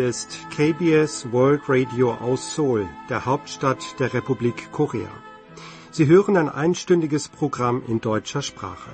Hier ist KBS World Radio aus Seoul, der Hauptstadt der Republik Korea. Sie hören ein einstündiges Programm in deutscher Sprache.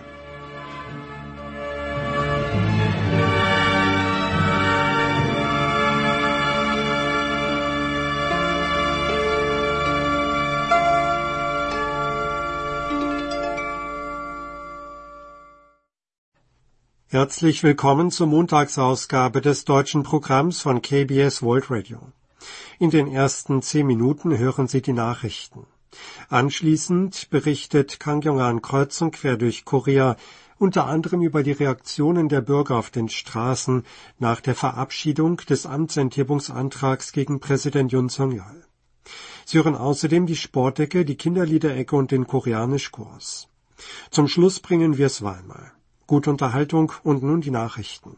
Herzlich willkommen zur Montagsausgabe des deutschen Programms von KBS World Radio. In den ersten 10 Minuten hören Sie die Nachrichten. Anschließend berichtet Kang Yong-han kreuz und quer durch Korea, unter anderem über die Reaktionen der Bürger auf den Straßen nach der Verabschiedung des Amtsenthebungsantrags gegen Präsident Yoon Song-yeol. Sie hören außerdem die Sportecke, die Kinderliederecke und den Koreanischkurs. Zum Schluss bringen wir es zweimal. Gute Unterhaltung und nun die Nachrichten.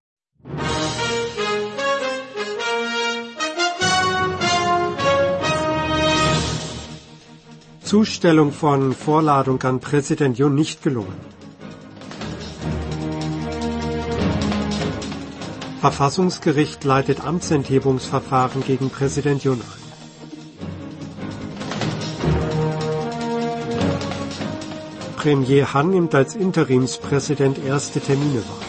Zustellung von Vorladung an Präsident Yoon nicht gelungen. Verfassungsgericht leitet Amtsenthebungsverfahren gegen Präsident Yoon ein. Premier Han nimmt als Interimspräsident erste Termine wahr.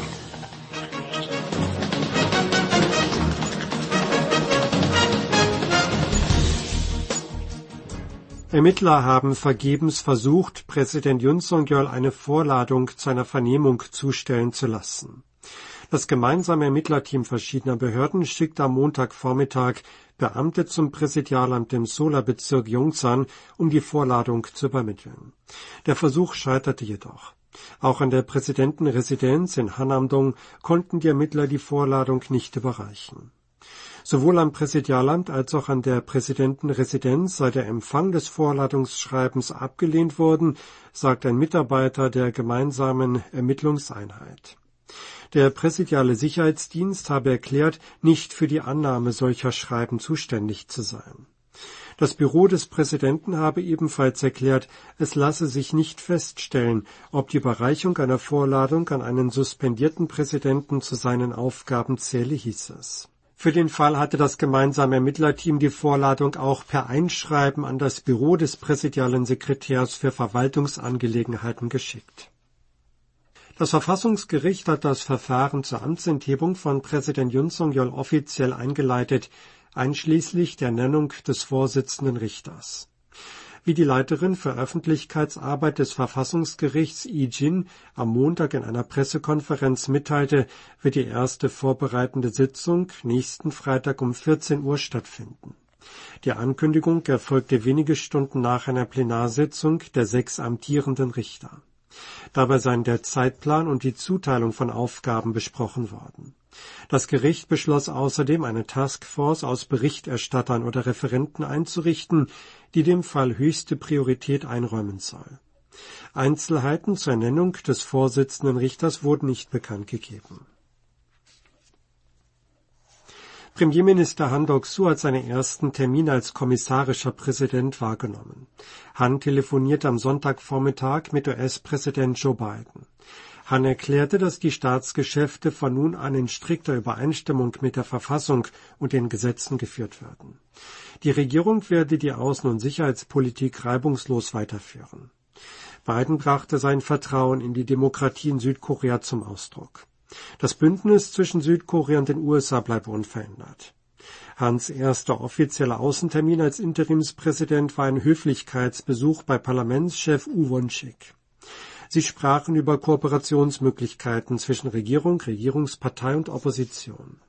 Ermittler haben vergebens versucht, Präsident Yoon Song-yeol eine Vorladung zu einer Vernehmung zustellen zu lassen. Das gemeinsame Ermittlerteam verschiedener Behörden schickt am Montagvormittag Beamte zum Präsidialamt im Seoler-Bezirk Yongsan, um die Vorladung zu übermitteln. Der Versuch scheiterte jedoch. Auch an der Präsidentenresidenz in Hanam-dong konnten die Ermittler die Vorladung nicht überreichen. Sowohl am Präsidialamt als auch an der Präsidentenresidenz sei der Empfang des Vorladungsschreibens abgelehnt worden, sagt ein Mitarbeiter der gemeinsamen Ermittlungseinheit. Der präsidiale Sicherheitsdienst habe erklärt, nicht für die Annahme solcher Schreiben zuständig zu sein. Das Büro des Präsidenten habe ebenfalls erklärt, es lasse sich nicht feststellen, ob die Überreichung einer Vorladung an einen suspendierten Präsidenten zu seinen Aufgaben zähle, hieß es. Für den Fall hatte das gemeinsame Ermittlerteam die Vorladung auch per Einschreiben an das Büro des präsidialen Sekretärs für Verwaltungsangelegenheiten geschickt. Das Verfassungsgericht hat das Verfahren zur Amtsenthebung von Präsident Yoon Song-yeol offiziell eingeleitet, einschließlich der Nennung des Vorsitzenden Richters. Wie die Leiterin für Öffentlichkeitsarbeit des Verfassungsgerichts Lee Jin am Montag in einer Pressekonferenz mitteilte, wird die erste vorbereitende Sitzung nächsten Freitag um 14 Uhr stattfinden. Die Ankündigung erfolgte wenige Stunden nach einer Plenarsitzung der 6 amtierenden Richter. Dabei seien der Zeitplan und die Zuteilung von Aufgaben besprochen worden. Das Gericht beschloss außerdem, eine Taskforce aus Berichterstattern oder Referenten einzurichten, die dem Fall höchste Priorität einräumen soll. Einzelheiten zur Ernennung des Vorsitzenden Richters wurden nicht bekannt gegeben. Premierminister Han Duck-soo hat seine ersten Termine als kommissarischer Präsident wahrgenommen. Han telefonierte am Sonntagvormittag mit US-Präsident Joe Biden. Han erklärte, dass die Staatsgeschäfte von nun an in strikter Übereinstimmung mit der Verfassung und den Gesetzen geführt werden. Die Regierung werde die Außen- und Sicherheitspolitik reibungslos weiterführen. Biden brachte sein Vertrauen in die Demokratie in Südkorea zum Ausdruck. Das Bündnis zwischen Südkorea und den USA bleibt unverändert. Hans erster offizieller Außentermin als Interimspräsident war ein Höflichkeitsbesuch bei Parlamentschef Woo Won-sik. Sie sprachen über Kooperationsmöglichkeiten zwischen Regierung, Regierungspartei und Opposition.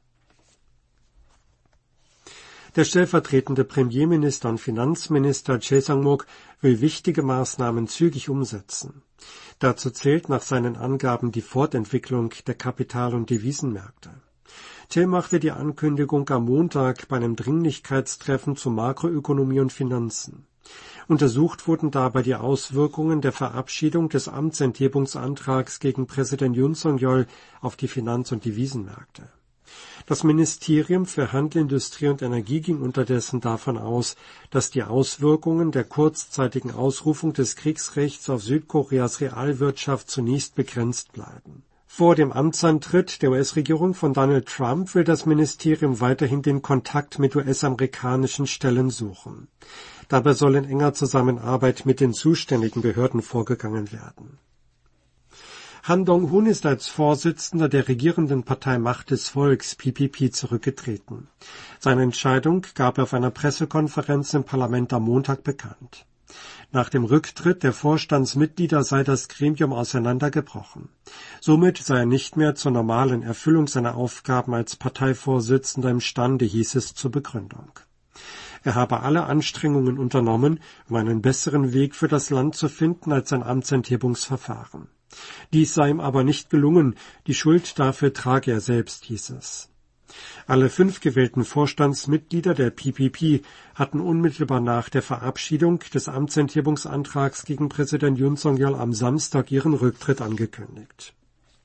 Der stellvertretende Premierminister und Finanzminister Choi Sang-mok will wichtige Maßnahmen zügig umsetzen. Dazu zählt nach seinen Angaben die Fortentwicklung der Kapital- und Devisenmärkte. Choi machte die Ankündigung am Montag bei einem Dringlichkeitstreffen zu Makroökonomie und Finanzen. Untersucht wurden dabei die Auswirkungen der Verabschiedung des Amtsenthebungsantrags gegen Präsident Yoon Song-yeol auf die Finanz- und Devisenmärkte. Das Ministerium für Handel, Industrie und Energie ging unterdessen davon aus, dass die Auswirkungen der kurzzeitigen Ausrufung des Kriegsrechts auf Südkoreas Realwirtschaft zunächst begrenzt bleiben. Vor dem Amtsantritt der US-Regierung von Donald Trump will das Ministerium weiterhin den Kontakt mit US-amerikanischen Stellen suchen. Dabei soll in enger Zusammenarbeit mit den zuständigen Behörden vorgegangen werden. Han Dong-hun ist als Vorsitzender der regierenden Partei Macht des Volks PPP zurückgetreten. Seine Entscheidung gab er auf einer Pressekonferenz im Parlament am Montag bekannt. Nach dem Rücktritt der Vorstandsmitglieder sei das Gremium auseinandergebrochen. Somit sei er nicht mehr zur normalen Erfüllung seiner Aufgaben als Parteivorsitzender imstande, hieß es zur Begründung. Er habe alle Anstrengungen unternommen, um einen besseren Weg für das Land zu finden als ein Amtsenthebungsverfahren. Dies sei ihm aber nicht gelungen, die Schuld dafür trage er selbst, hieß es. Alle 5 gewählten Vorstandsmitglieder der PPP hatten unmittelbar nach der Verabschiedung des Amtsenthebungsantrags gegen Präsident Yoon Song-yeol am Samstag ihren Rücktritt angekündigt.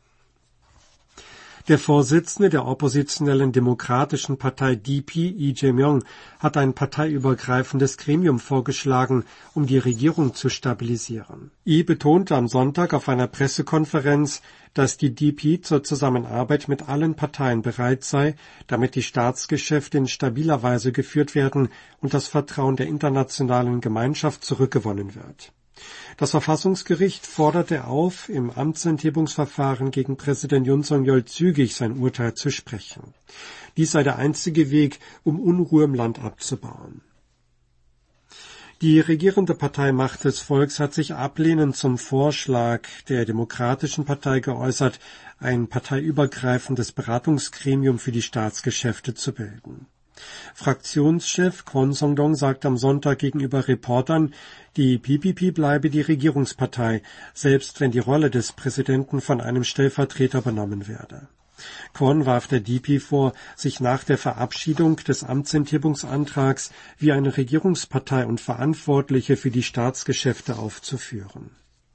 Der Vorsitzende der oppositionellen Demokratischen Partei DP, Lee Jae-myung, hat ein parteiübergreifendes Gremium vorgeschlagen, um die Regierung zu stabilisieren. Lee betonte am Sonntag auf einer Pressekonferenz, dass die DP zur Zusammenarbeit mit allen Parteien bereit sei, damit die Staatsgeschäfte in stabiler Weise geführt werden und das Vertrauen der internationalen Gemeinschaft zurückgewonnen wird. Das Verfassungsgericht forderte auf, im Amtsenthebungsverfahren gegen Präsident Yoon Song-yeol zügig sein Urteil zu sprechen. Dies sei der einzige Weg, um Unruhe im Land abzubauen. Die regierende Partei Macht des Volks hat sich ablehnend zum Vorschlag der Demokratischen Partei geäußert, ein parteiübergreifendes Beratungsgremium für die Staatsgeschäfte zu bilden. Fraktionschef Kwon Song-dong sagt am Sonntag gegenüber Reportern, die PPP bleibe die Regierungspartei, selbst wenn die Rolle des Präsidenten von einem Stellvertreter übernommen werde. Kwon warf der DP vor, sich nach der Verabschiedung des Amtsenthebungsantrags wie eine Regierungspartei und Verantwortliche für die Staatsgeschäfte aufzuführen.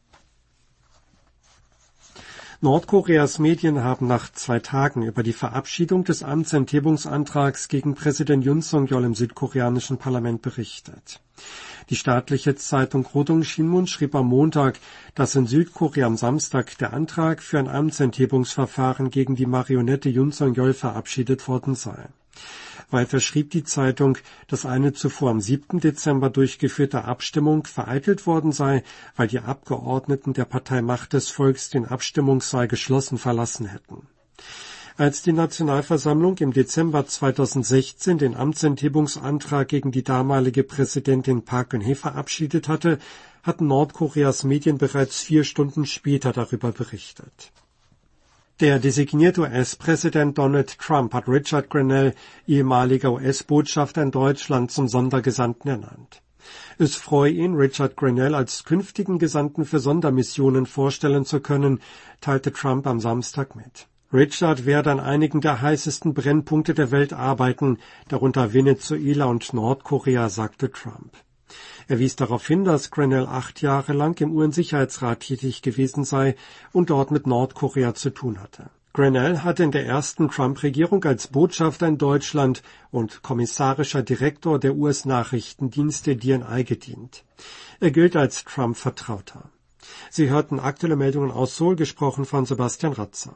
Nordkoreas Medien haben nach 2 Tagen über die Verabschiedung des Amtsenthebungsantrags gegen Präsident Yoon Song-yeol im südkoreanischen Parlament berichtet. Die staatliche Zeitung Rodong Sinmun schrieb am Montag, dass in Südkorea am Samstag der Antrag für ein Amtsenthebungsverfahren gegen die Marionette Yoon Song-yeol verabschiedet worden sei. Weiter schrieb die Zeitung, dass eine zuvor am 7. Dezember durchgeführte Abstimmung vereitelt worden sei, weil die Abgeordneten der Partei Macht des Volks den Abstimmungssaal geschlossen verlassen hätten. Als die Nationalversammlung im Dezember 2016 den Amtsenthebungsantrag gegen die damalige Präsidentin Park Geun-hye verabschiedet hatte, hatten Nordkoreas Medien bereits 4 Stunden später darüber berichtet. Der designierte US-Präsident Donald Trump hat Richard Grenell, ehemaliger US-Botschafter in Deutschland, zum Sondergesandten ernannt. Es freue ihn, Richard Grenell als künftigen Gesandten für Sondermissionen vorstellen zu können, teilte Trump am Samstag mit. Richard werde an einigen der heißesten Brennpunkte der Welt arbeiten, darunter Venezuela und Nordkorea, sagte Trump. Er wies darauf hin, dass Grenell 8 Jahre lang im UN-Sicherheitsrat tätig gewesen sei und dort mit Nordkorea zu tun hatte. Grenell hatte in der ersten Trump-Regierung als Botschafter in Deutschland und kommissarischer Direktor der US-Nachrichtendienste DNI gedient. Er gilt als Trump-Vertrauter. Sie hörten aktuelle Meldungen aus Seoul, gesprochen von Sebastian Ratzer.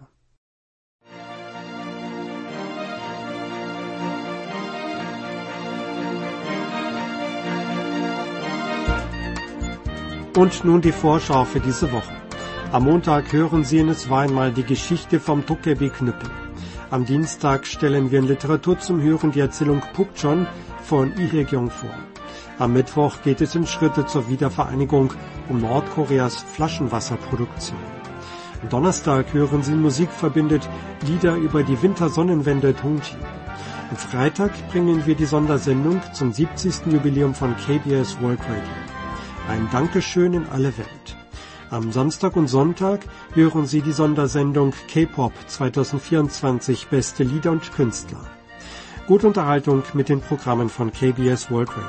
Und nun die Vorschau für diese Woche. Am Montag hören Sie in Es war einmal die Geschichte vom Dokkebik-Knüppel. Am Dienstag stellen wir in Literatur zum Hören die Erzählung Pukchon von Lee Hae-kyung vor. Am Mittwoch geht es in Schritte zur Wiedervereinigung um Nordkoreas Flaschenwasserproduktion. Am Donnerstag hören Sie Musik verbindet Lieder über die Wintersonnenwende Tongji. Am Freitag bringen wir die Sondersendung zum 70. Jubiläum von KBS World Radio. Ein Dankeschön in alle Welt. Am Samstag und Sonntag hören Sie die Sondersendung K-Pop 2024 Beste Lieder und Künstler. Gute Unterhaltung mit den Programmen von KBS World Radio.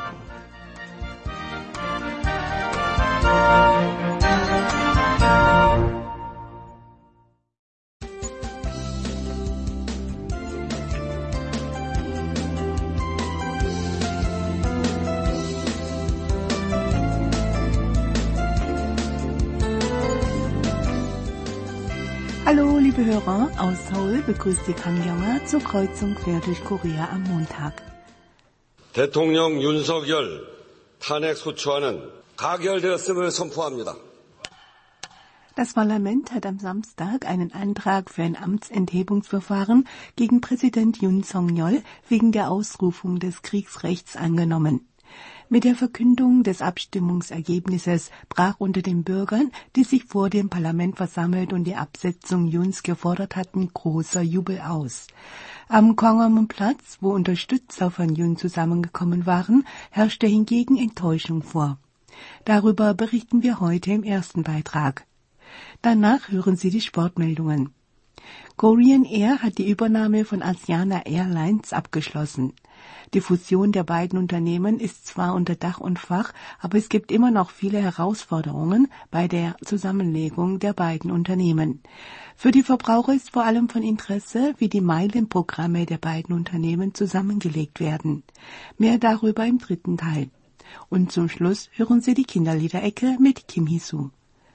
Hallo, liebe Hörer, aus Seoul begrüßt Sie Kang zur Kreuzung quer durch Korea am Montag. 대통령 윤석열 탄핵소추안은 가결되었음을 선포합니다. Das Parlament hat am Samstag einen Antrag für ein Amtsenthebungsverfahren gegen Präsident Yoon Suk-yeol wegen der Ausrufung des Kriegsrechts angenommen. Mit der Verkündung des Abstimmungsergebnisses brach unter den Bürgern, die sich vor dem Parlament versammelt und die Absetzung Yoons gefordert hatten, großer Jubel aus. Am Gwanghwamun-Platz, wo Unterstützer von Yoon zusammengekommen waren, herrschte hingegen Enttäuschung vor. Darüber berichten wir heute im ersten Beitrag. Danach hören Sie die Sportmeldungen. Korean Air hat die Übernahme von Asiana Airlines abgeschlossen. Die Fusion der beiden Unternehmen ist zwar unter Dach und Fach, aber es gibt immer noch viele Herausforderungen bei der Zusammenlegung der beiden Unternehmen. Für die Verbraucher ist vor allem von Interesse, wie die Meilenprogramme der beiden Unternehmen zusammengelegt werden. Mehr darüber im dritten Teil. Und zum Schluss hören Sie die Kinderliederecke mit Kim Hee-soo.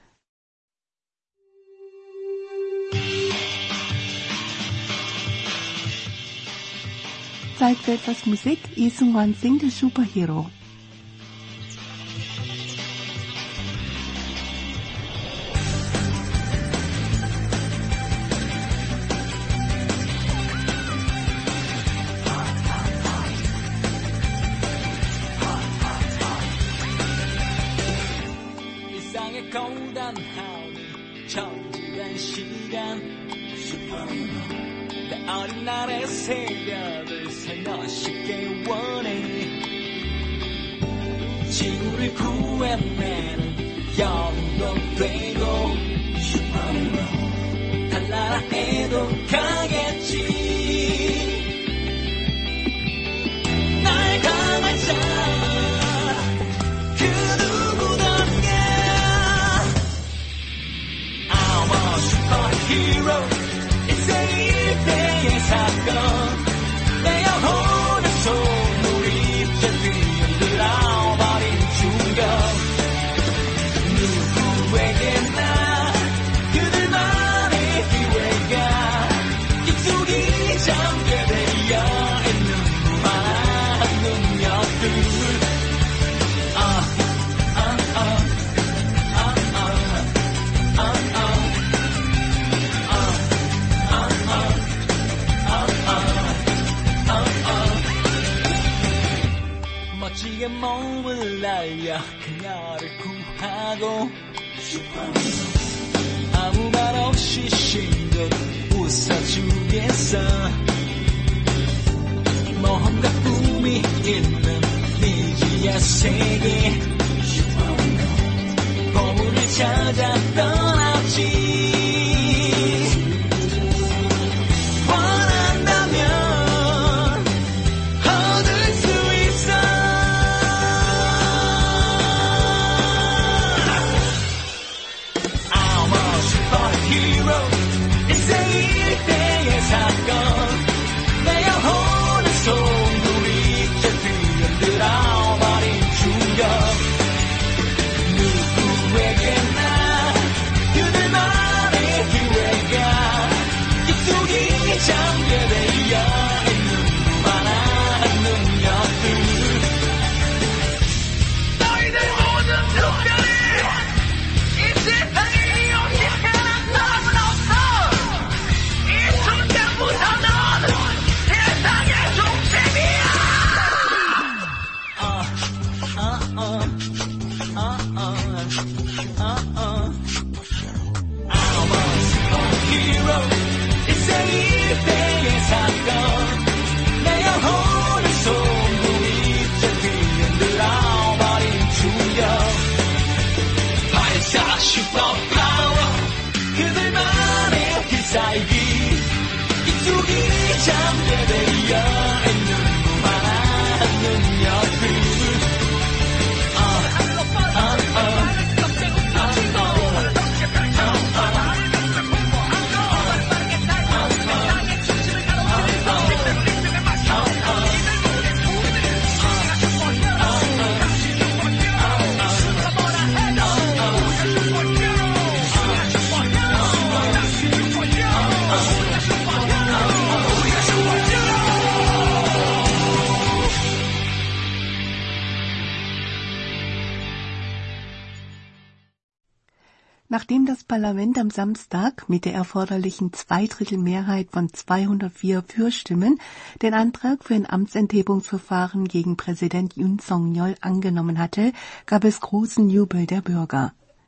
Zeit für etwas Musik. Lee Seung-hwan singt Superhero. 일상의 고단함이 정지된 시간 내 어린 날의 새벽을 살며시 원해 지구를 구해내는 영웅도 되고 달나라 해도 가겠지 날 강한 자 그 누구던가 I'm a superhero 일생일대의 사건 내 영혼의 소물이 뒤흔들어버린 충격 누구에게나 그들만의 기회가 깊숙이 잠겨되어 있는 많은 능력들 멋지게 몸을 날려 그녀를 구하고 아무 말 없이 싱긋 웃어주겠어 모험가 꿈이 있는 미지의 세계 보물을 찾아 떠나지 Nachdem das Parlament am Samstag mit der erforderlichen Zweidrittelmehrheit von 204 Fürstimmen den Antrag für ein Amtsenthebungsverfahren gegen Präsident Yoon Song-yeol angenommen hatte, gab es großen Jubel der Bürger.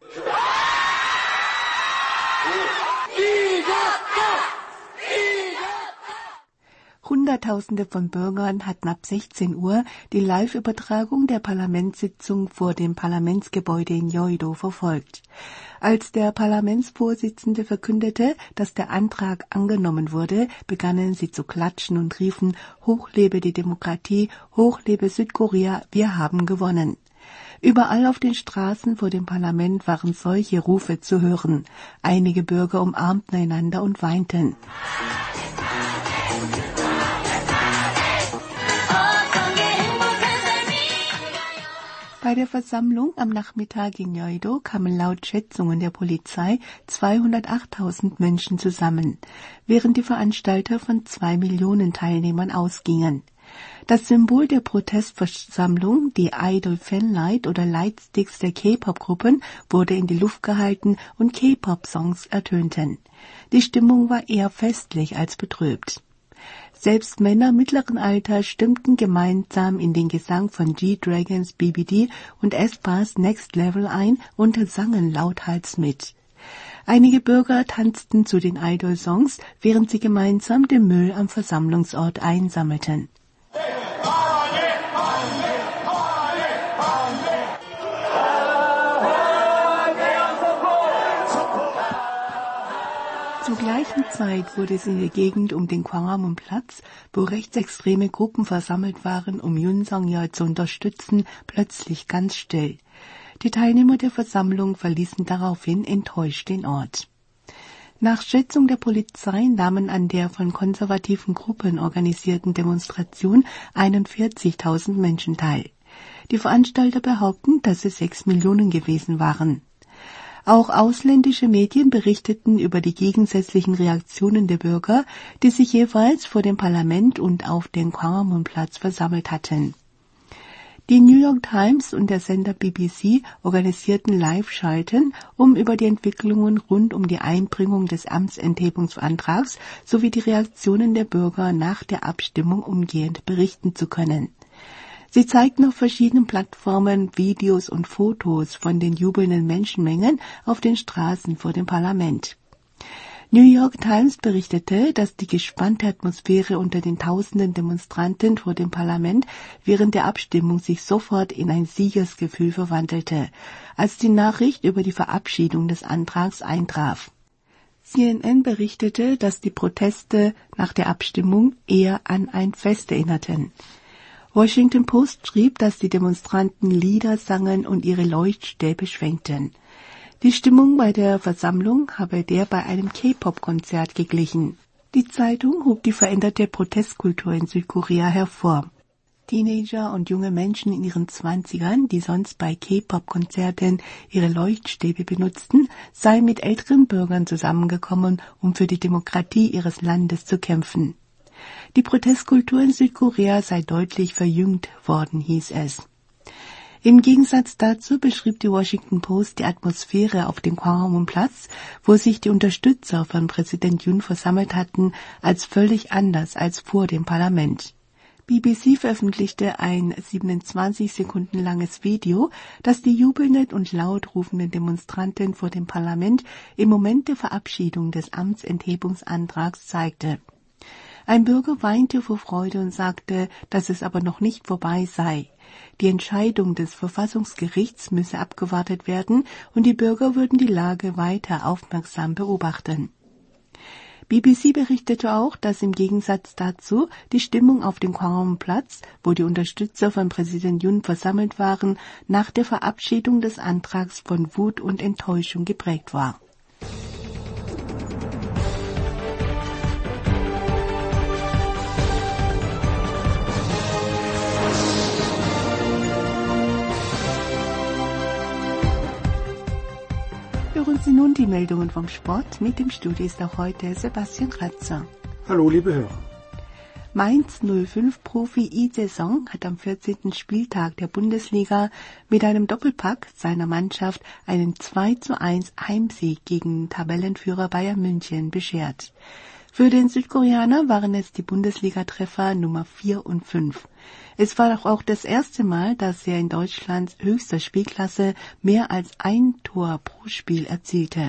Hunderttausende von Bürgern hatten ab 16 Uhr die Live-Übertragung der Parlamentssitzung vor dem Parlamentsgebäude in Yeouido verfolgt. Als der Parlamentsvorsitzende verkündete, dass der Antrag angenommen wurde, begannen sie zu klatschen und riefen: Hoch lebe die Demokratie, hoch lebe Südkorea, wir haben gewonnen. Überall auf den Straßen vor dem Parlament waren solche Rufe zu hören. Einige Bürger umarmten einander und weinten. Bei der Versammlung am Nachmittag in Yeouido kamen laut Schätzungen der Polizei 208.000 Menschen zusammen, während die Veranstalter von 2 Millionen Teilnehmern ausgingen. Das Symbol der Protestversammlung, die Idol-Fanlight oder Lightsticks der K-Pop-Gruppen, wurde in die Luft gehalten und K-Pop-Songs ertönten. Die Stimmung war eher festlich als betrübt. Selbst Männer mittleren Alters stimmten gemeinsam in den Gesang von G-Dragons BBD und aespa's Next Level ein und sangen lauthals mit. Einige Bürger tanzten zu den Idol-Songs, während sie gemeinsam den Müll am Versammlungsort einsammelten. Zur gleichen Zeit wurde es in der Gegend um den Gwanghwamun-Platz, wo rechtsextreme Gruppen versammelt waren, um Yoon Song-yeol zu unterstützen, plötzlich ganz still. Die Teilnehmer der Versammlung verließen daraufhin enttäuscht den Ort. Nach Schätzung der Polizei nahmen an der von konservativen Gruppen organisierten Demonstration 41.000 Menschen teil. Die Veranstalter behaupten, dass es 6 Millionen gewesen waren. Auch ausländische Medien berichteten über die gegensätzlichen Reaktionen der Bürger, die sich jeweils vor dem Parlament und auf dem Gwanghwamun-Platz versammelt hatten. Die New York Times und der Sender BBC organisierten Live-Schalten, um über die Entwicklungen rund um die Einbringung des Amtsenthebungsantrags sowie die Reaktionen der Bürger nach der Abstimmung umgehend berichten zu können. Sie zeigten auf verschiedenen Plattformen Videos und Fotos von den jubelnden Menschenmengen auf den Straßen vor dem Parlament. New York Times berichtete, dass die gespannte Atmosphäre unter den tausenden Demonstranten vor dem Parlament während der Abstimmung sich sofort in ein Siegesgefühl verwandelte, als die Nachricht über die Verabschiedung des Antrags eintraf. CNN berichtete, dass die Proteste nach der Abstimmung eher an ein Fest erinnerten. Washington Post schrieb, dass die Demonstranten Lieder sangen und ihre Leuchtstäbe schwenkten. Die Stimmung bei der Versammlung habe der bei einem K-Pop-Konzert geglichen. Die Zeitung hob die veränderte Protestkultur in Südkorea hervor. Teenager und junge Menschen in ihren 20ern, die sonst bei K-Pop-Konzerten ihre Leuchtstäbe benutzten, seien mit älteren Bürgern zusammengekommen, um für die Demokratie ihres Landes zu kämpfen. Die Protestkultur in Südkorea sei deutlich verjüngt worden, hieß es. Im Gegensatz dazu beschrieb die Washington Post die Atmosphäre auf dem Gwanghwamun-Platz, wo sich die Unterstützer von Präsident Yoon versammelt hatten, als völlig anders als vor dem Parlament. BBC veröffentlichte ein 27 Sekunden langes Video, das die jubelnden und laut rufenden Demonstranten vor dem Parlament im Moment der Verabschiedung des Amtsenthebungsantrags zeigte. Ein Bürger weinte vor Freude und sagte, dass es aber noch nicht vorbei sei. Die Entscheidung des Verfassungsgerichts müsse abgewartet werden und die Bürger würden die Lage weiter aufmerksam beobachten. BBC berichtete auch, dass im Gegensatz dazu die Stimmung auf dem Gwanghwamun-Platz, wo die Unterstützer von Präsident Yoon versammelt waren, nach der Verabschiedung des Antrags von Wut und Enttäuschung geprägt war. Hören Sie nun die Meldungen vom Sport. Mit dem Studio ist auch heute Sebastian Kratzer. Hallo, liebe Hörer. Mainz 05-Profi Lee Jae-sung hat am 14. Spieltag der Bundesliga mit einem Doppelpack seiner Mannschaft einen 2:1 Heimsieg gegen Tabellenführer Bayern München beschert. Für den Südkoreaner waren es die Bundesliga-Treffer Nummer 4 und 5. Es war auch das erste Mal, dass er in Deutschlands höchster Spielklasse mehr als ein Tor pro Spiel erzielte.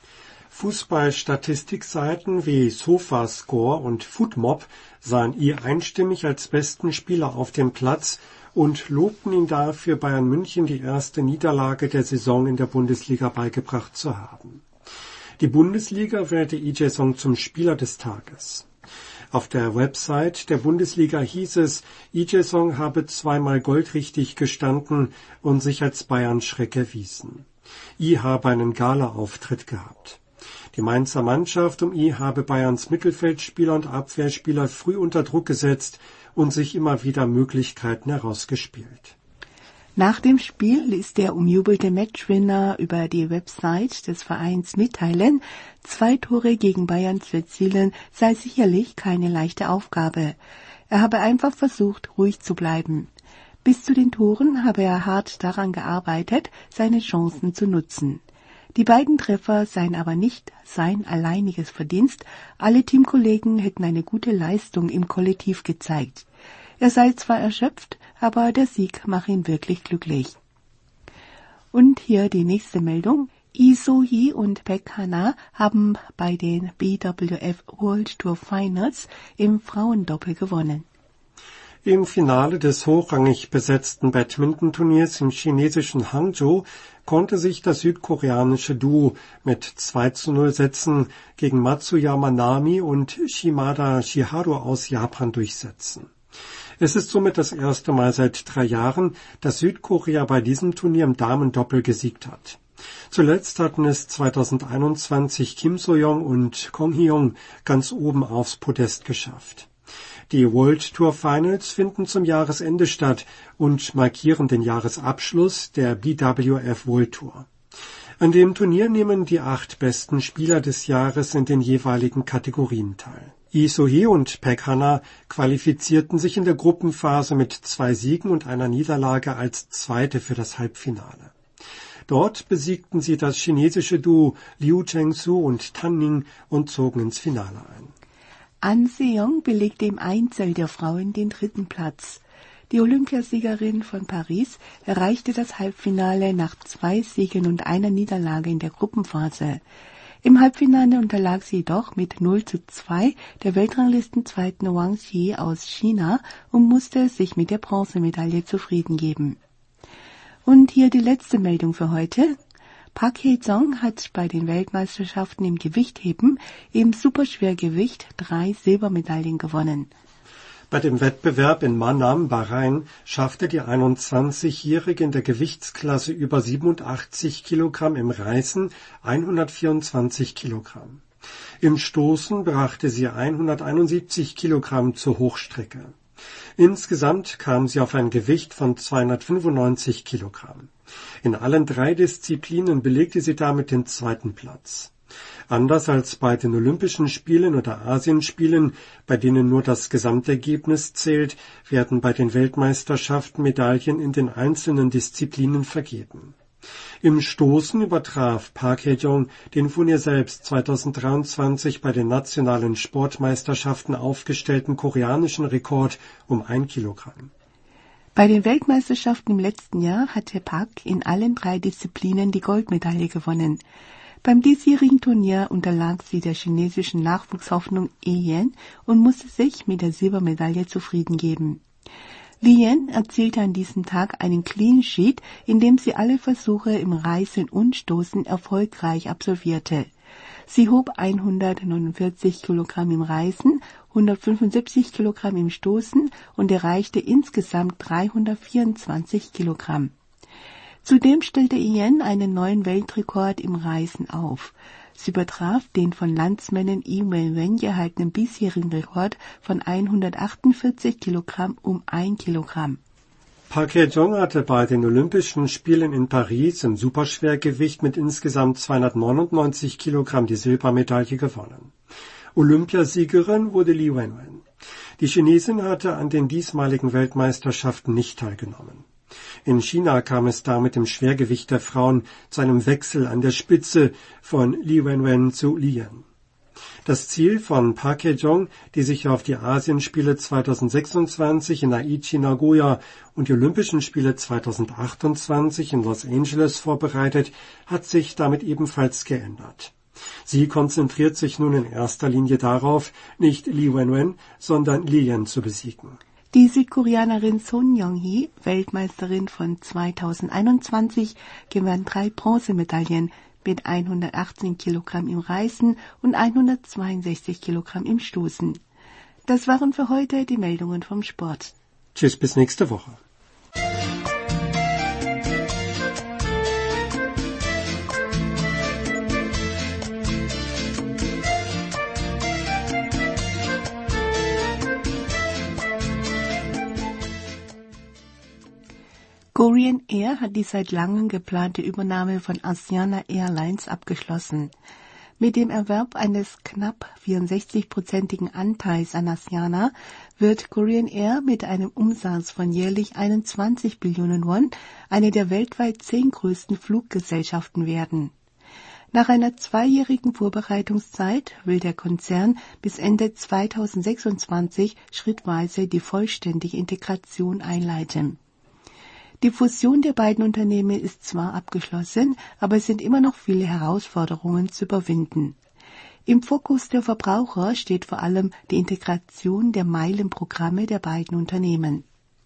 Fußball-Statistikseiten wie SofaScore und Footmob sahen Lee einstimmig als besten Spieler auf dem Platz und lobten ihn dafür, Bayern München die erste Niederlage der Saison in der Bundesliga beigebracht zu haben. Die Bundesliga wählte Lee Jae-sung zum Spieler des Tages. Auf der Website der Bundesliga hieß es, Lee Jae-sung habe zweimal goldrichtig gestanden und sich als Bayern-Schreck erwiesen. Lee habe einen Gala-Auftritt gehabt. Die Mainzer Mannschaft um Lee habe Bayerns Mittelfeldspieler und Abwehrspieler früh unter Druck gesetzt und sich immer wieder Möglichkeiten herausgespielt. Nach dem Spiel ließ der umjubelte Matchwinner über die Website des Vereins mitteilen, 2 Tore gegen Bayern zu erzielen sei sicherlich keine leichte Aufgabe. Er habe einfach versucht, ruhig zu bleiben. Bis zu den Toren habe er hart daran gearbeitet, seine Chancen zu nutzen. Die beiden Treffer seien aber nicht sein alleiniges Verdienst, alle Teamkollegen hätten eine gute Leistung im Kollektiv gezeigt. Er sei zwar erschöpft, aber der Sieg mache ihn wirklich glücklich. Und hier die nächste Meldung. Lee So-hee und Baek Ha-na haben bei den BWF World Tour Finals im Frauendoppel gewonnen. Im Finale des hochrangig besetzten Badmintonturniers im chinesischen Hangzhou konnte sich das südkoreanische Duo mit 2:0 Sätzen gegen Matsuya Manami und Shimada Shiharu aus Japan durchsetzen. Es ist somit das erste Mal seit 3 Jahren, dass Südkorea bei diesem Turnier im Damendoppel gesiegt hat. Zuletzt hatten es 2021 Kim So-young und Kong Hee-young ganz oben aufs Podest geschafft. Die World Tour Finals finden zum Jahresende statt und markieren den Jahresabschluss der BWF World Tour. An dem Turnier nehmen die 8 besten Spieler des Jahres in den jeweiligen Kategorien teil. Lee So-hee und Baek Ha-na qualifizierten sich in der Gruppenphase mit 2 Siegen und einer Niederlage als Zweite für das Halbfinale. Dort besiegten sie das chinesische Duo Liu Chengsu und Tan Ning und zogen ins Finale ein. An Se-young belegte im Einzel der Frauen den 3. Platz. Die Olympiasiegerin von Paris erreichte das Halbfinale nach 2 Siegen und einer Niederlage in der Gruppenphase. Im Halbfinale unterlag sie jedoch mit 0:2 der Weltranglistenzweiten Wang Xi aus China und musste sich mit der Bronzemedaille zufrieden geben. Und hier die letzte Meldung für heute. Park Hae-jung hat bei den Weltmeisterschaften im Gewichtheben im Superschwergewicht 3 Silbermedaillen gewonnen. Bei dem Wettbewerb in Manam, Bahrain, schaffte die 21-Jährige in der Gewichtsklasse über 87 Kilogramm im Reißen 124 Kilogramm. Im Stoßen brachte sie 171 Kilogramm zur Hochstrecke. Insgesamt kam sie auf ein Gewicht von 295 Kilogramm. In allen 3 Disziplinen belegte sie damit den 2. Platz. Anders als bei den Olympischen Spielen oder Asienspielen, bei denen nur das Gesamtergebnis zählt, werden bei den Weltmeisterschaften Medaillen in den einzelnen Disziplinen vergeben. Im Stoßen übertraf Park Hae-jung den von ihr selbst 2023 bei den nationalen Sportmeisterschaften aufgestellten koreanischen Rekord um 1 Kilogramm. Bei den Weltmeisterschaften im letzten Jahr hatte Park in allen 3 Disziplinen die Goldmedaille gewonnen. Beim diesjährigen Turnier unterlag sie der chinesischen Nachwuchshoffnung Yen und musste sich mit der Silbermedaille zufrieden geben. Yen erzielte an diesem Tag einen Clean Sheet, indem sie alle Versuche im Reißen und Stoßen erfolgreich absolvierte. Sie hob 149 Kilogramm im Reißen, 175 Kilogramm im Stoßen und erreichte insgesamt 324 Kilogramm. Zudem stellte Yen einen neuen Weltrekord im Reißen auf. Sie übertraf den von Landsmännin Lee Wen-wen erhaltenen bisherigen Rekord von 148 Kilogramm um 1 Kilogramm. Park Hae-jung hatte bei den Olympischen Spielen in Paris im Superschwergewicht mit insgesamt 299 Kilogramm die Silbermedaille gewonnen. Olympiasiegerin wurde Lee Wen-wen. Die Chinesin hatte an den diesmaligen Weltmeisterschaften nicht teilgenommen. In China kam es damit im Schwergewicht der Frauen zu einem Wechsel an der Spitze von Li Wenwen zu Li Yan. Das Ziel von Park Hae-jong, die sich auf die Asienspiele 2026 in Aichi, Nagoya und die Olympischen Spiele 2028 in Los Angeles vorbereitet, hat sich damit ebenfalls geändert. Sie konzentriert sich nun in erster Linie darauf, nicht Li Wenwen, sondern Li Yan zu besiegen. Die Südkoreanerin Son Young-hee, Weltmeisterin von 2021, gewann 3 Bronzemedaillen mit 118 Kilogramm im Reißen und 162 Kilogramm im Stoßen. Das waren für heute die Meldungen vom Sport. Tschüss, bis nächste Woche. Korean Air hat die seit langem geplante Übernahme von Asiana Airlines abgeschlossen. Mit dem Erwerb eines knapp 64-prozentigen Anteils an Asiana wird Korean Air mit einem Umsatz von jährlich 21 Billionen Won eine der weltweit 10 größten Fluggesellschaften werden. Nach einer 2-jährigen Vorbereitungszeit will der Konzern bis Ende 2026 schrittweise die vollständige Integration einleiten. Die Fusion der beiden Unternehmen ist zwar abgeschlossen, aber es sind immer noch viele Herausforderungen zu überwinden. Im Fokus der Verbraucher steht vor allem die Integration der Meilenprogramme der beiden Unternehmen.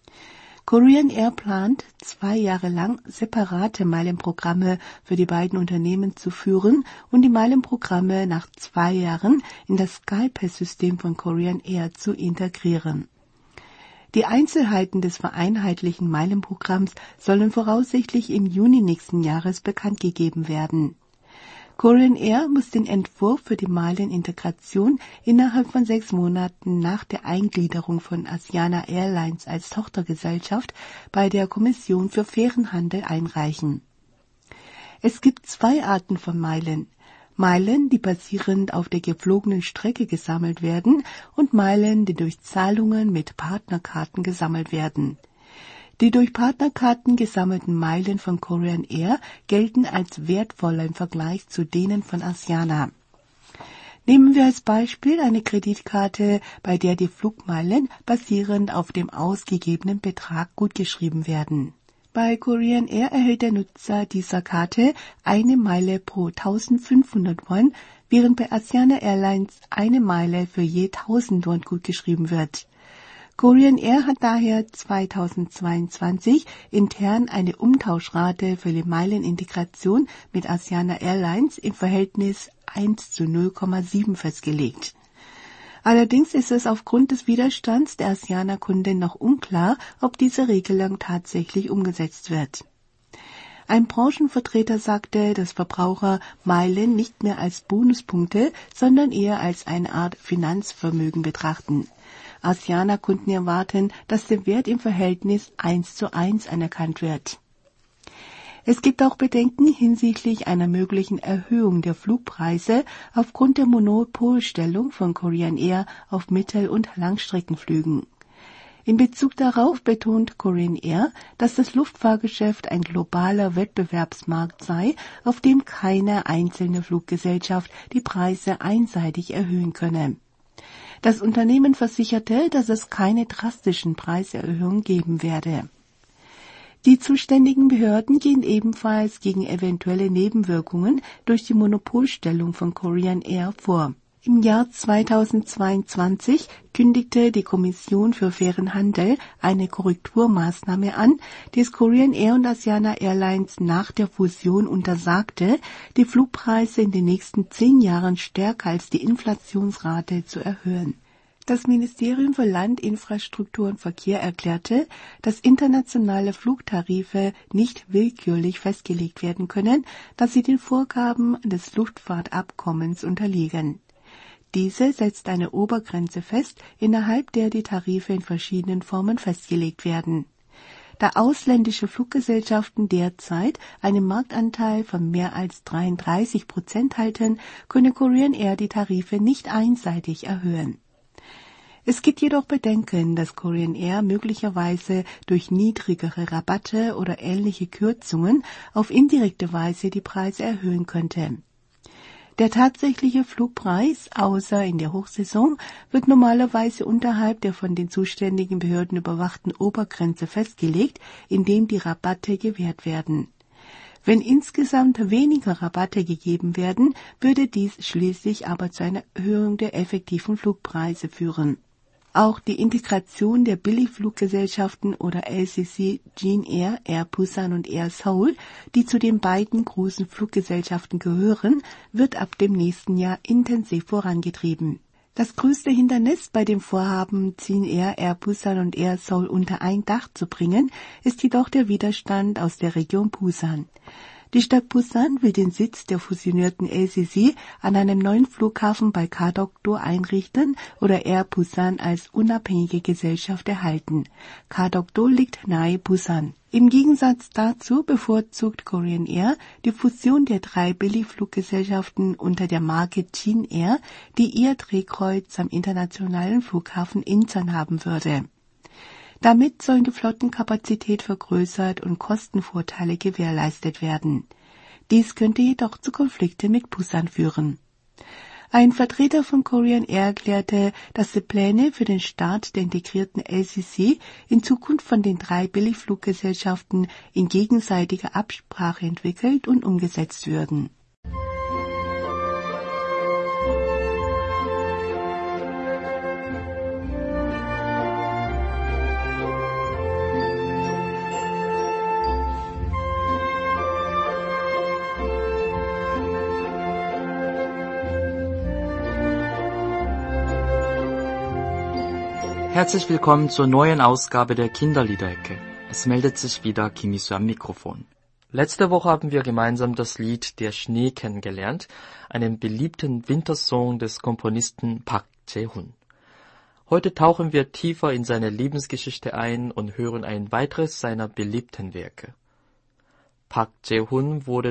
Korean Air plant, 2 Jahre lang separate Meilenprogramme für die beiden Unternehmen zu führen und die Meilenprogramme nach 2 Jahren in das SkyPass-System von Korean Air zu integrieren. Die Einzelheiten des vereinheitlichten Meilenprogramms sollen voraussichtlich im Juni nächsten Jahres bekannt gegeben werden. Korean Air muss den Entwurf für die Meilenintegration innerhalb von 6 Monaten nach der Eingliederung von Asiana Airlines als Tochtergesellschaft bei der Kommission für fairen Handel einreichen. Es gibt 2 Arten von Meilen. Meilen, die basierend auf der geflogenen Strecke gesammelt werden, und Meilen, die durch Zahlungen mit Partnerkarten gesammelt werden. Die durch Partnerkarten gesammelten Meilen von Korean Air gelten als wertvoller im Vergleich zu denen von Asiana. Nehmen wir als Beispiel eine Kreditkarte, bei der die Flugmeilen basierend auf dem ausgegebenen Betrag gutgeschrieben werden. Bei Korean Air erhält der Nutzer dieser Karte 1 Meile pro 1500 Won, während bei Asiana Airlines 1 Meile für je 1000 Won gutgeschrieben wird. Korean Air hat daher 2022 intern eine Umtauschrate für die Meilenintegration mit Asiana Airlines im Verhältnis 1:0,7 festgelegt. Allerdings ist es aufgrund des Widerstands der Asiana-Kunden noch unklar, ob diese Regelung tatsächlich umgesetzt wird. Ein Branchenvertreter sagte, dass Verbraucher Meilen nicht mehr als Bonuspunkte, sondern eher als eine Art Finanzvermögen betrachten. Asiana-Kunden erwarten, dass der Wert im Verhältnis 1:1 anerkannt wird. Es gibt auch Bedenken hinsichtlich einer möglichen Erhöhung der Flugpreise aufgrund der Monopolstellung von Korean Air auf Mittel- und Langstreckenflügen. In Bezug darauf betont Korean Air, dass das Luftfahrtgeschäft ein globaler Wettbewerbsmarkt sei, auf dem keine einzelne Fluggesellschaft die Preise einseitig erhöhen könne. Das Unternehmen versicherte, dass es keine drastischen Preiserhöhungen geben werde. Die zuständigen Behörden gehen ebenfalls gegen eventuelle Nebenwirkungen durch die Monopolstellung von Korean Air vor. Im Jahr 2022 kündigte die Kommission für fairen Handel eine Korrekturmaßnahme an, die es Korean Air und Asiana Airlines nach der Fusion untersagte, die Flugpreise in den nächsten 10 Jahren stärker als die Inflationsrate zu erhöhen. Das Ministerium für Land, Infrastruktur und Verkehr erklärte, dass internationale Flugtarife nicht willkürlich festgelegt werden können, da sie den Vorgaben des Luftfahrtabkommens unterliegen. Diese setzt eine Obergrenze fest, innerhalb der die Tarife in verschiedenen Formen festgelegt werden. Da ausländische Fluggesellschaften derzeit einen Marktanteil von mehr als 33% halten, könne Korean Air die Tarife nicht einseitig erhöhen. Es gibt jedoch Bedenken, dass Korean Air möglicherweise durch niedrigere Rabatte oder ähnliche Kürzungen auf indirekte Weise die Preise erhöhen könnte. Der tatsächliche Flugpreis, außer in der Hochsaison, wird normalerweise unterhalb der von den zuständigen Behörden überwachten Obergrenze festgelegt, indem die Rabatte gewährt werden. Wenn insgesamt weniger Rabatte gegeben werden, würde dies schließlich aber zu einer Erhöhung der effektiven Flugpreise führen. Auch die Integration der Billigfluggesellschaften oder LCC Jean Air, Air Busan und Air Seoul, die zu den beiden großen Fluggesellschaften gehören, wird ab dem nächsten Jahr intensiv vorangetrieben. Das größte Hindernis bei dem Vorhaben, Jean Air, Air Busan und Air Seoul unter ein Dach zu bringen, ist jedoch der Widerstand aus der Region Busan. Die Stadt Busan will den Sitz der fusionierten LCC an einem neuen Flughafen bei Kadok-do einrichten oder Air Busan als unabhängige Gesellschaft erhalten. Kadok-do liegt nahe Busan. Im Gegensatz dazu bevorzugt Korean Air die Fusion der 3 Billigfluggesellschaften unter der Marke Jean Air, die ihr Drehkreuz am internationalen Flughafen Incheon haben würde. Damit sollen die Flottenkapazität vergrößert und Kostenvorteile gewährleistet werden. Dies könnte jedoch zu Konflikten mit Busan führen. Ein Vertreter von Korean Air erklärte, dass die Pläne für den Start der integrierten LCC in Zukunft von den 3 Billigfluggesellschaften in gegenseitiger Absprache entwickelt und umgesetzt würden. Herzlich willkommen zur neuen Ausgabe der Kinderliederecke. Es meldet sich wieder Kim Hee-soo am Mikrofon. Letzte Woche haben wir gemeinsam das Lied Der Schnee kennengelernt, einen beliebten Wintersong des Komponisten Park Jae-hoon. Heute tauchen wir tiefer in seine Lebensgeschichte ein und hören ein weiteres seiner beliebten Werke. Park Jae-hoon wurde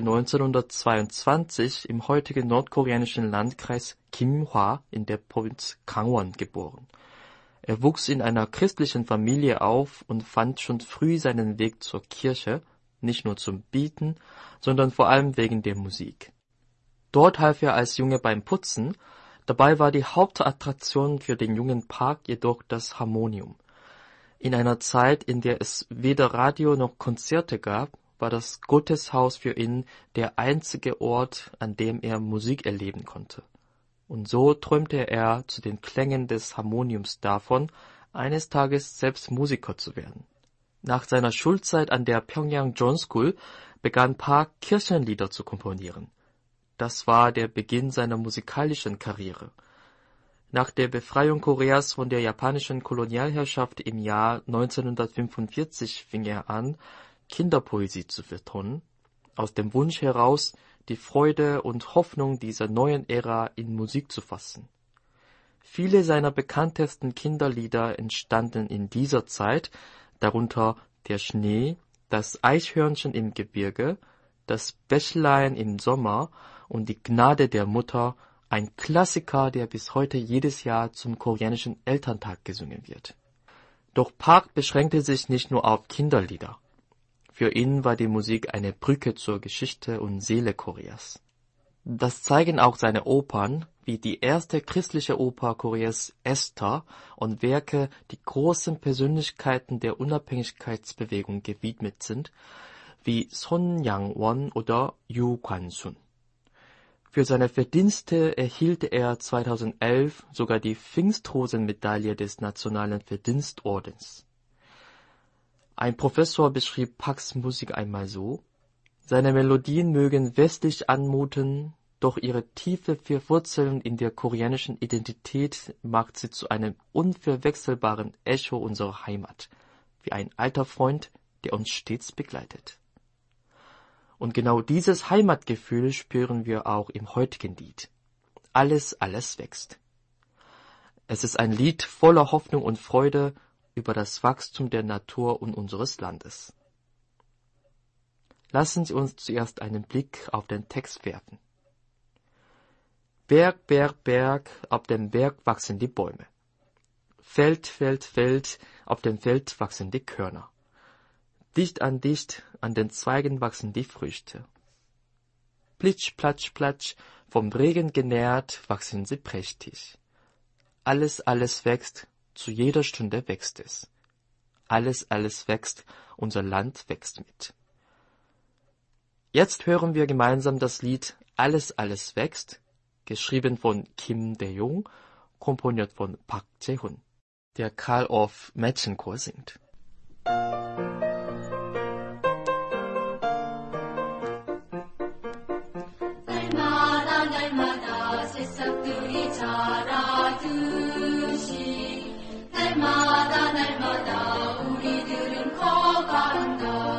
1922 im heutigen nordkoreanischen Landkreis Kimhwa in der Provinz Gangwon geboren. Er wuchs in einer christlichen Familie auf und fand schon früh seinen Weg zur Kirche, nicht nur zum Beten, sondern vor allem wegen der Musik. Dort half er als Junge beim Putzen, dabei war die Hauptattraktion für den jungen Park jedoch das Harmonium. In einer Zeit, in der es weder Radio noch Konzerte gab, war das Gotteshaus für ihn der einzige Ort, an dem er Musik erleben konnte. Und so träumte er zu den Klängen des Harmoniums davon, eines Tages selbst Musiker zu werden. Nach seiner Schulzeit an der Pyongyang John School begann Park Kirchenlieder zu komponieren. Das war der Beginn seiner musikalischen Karriere. Nach der Befreiung Koreas von der japanischen Kolonialherrschaft im Jahr 1945 fing er an, Kinderpoesie zu vertonen, aus dem Wunsch heraus, die Freude und Hoffnung dieser neuen Ära in Musik zu fassen. Viele seiner bekanntesten Kinderlieder entstanden in dieser Zeit, darunter Der Schnee, Das Eichhörnchen im Gebirge, Das Bächlein im Sommer und Die Gnade der Mutter, ein Klassiker, der bis heute jedes Jahr zum koreanischen Elterntag gesungen wird. Doch Park beschränkte sich nicht nur auf Kinderlieder. Für ihn war die Musik eine Brücke zur Geschichte und Seele Koreas. Das zeigen auch seine Opern, wie die erste christliche Oper Koreas Esther und Werke, die großen Persönlichkeiten der Unabhängigkeitsbewegung gewidmet sind, wie Son Yang-won oder Yu Kwan-sun. Für seine Verdienste erhielt er 2011 sogar die Pfingstrosenmedaille des Nationalen Verdienstordens. Ein Professor beschrieb Parks Musik einmal so: Seine Melodien mögen westlich anmuten, doch ihre tiefe Verwurzelung in der koreanischen Identität macht sie zu einem unverwechselbaren Echo unserer Heimat, wie ein alter Freund, der uns stets begleitet. Und genau dieses Heimatgefühl spüren wir auch im heutigen Lied. Alles wächst. Es ist ein Lied voller Hoffnung und Freude über das Wachstum der Natur und unseres Landes. Lassen Sie uns zuerst einen Blick auf den Text werfen. Berg, Berg, Berg, auf dem Berg wachsen die Bäume. Feld, Feld, Feld, auf dem Feld wachsen die Körner. Dicht an den Zweigen wachsen die Früchte. Plitsch, platsch, platsch, vom Regen genährt wachsen sie prächtig. Alles, alles wächst, zu jeder Stunde wächst es. Alles, alles wächst, unser Land wächst mit. Jetzt hören wir gemeinsam das Lied Alles, alles wächst, geschrieben von Kim Dae-jung, komponiert von Park Jae-hun, der Karl Orff Mädchenchor singt. 날마다 날마다 새싹들이 자라듯이 날마다 날마다 우리들은 커간다.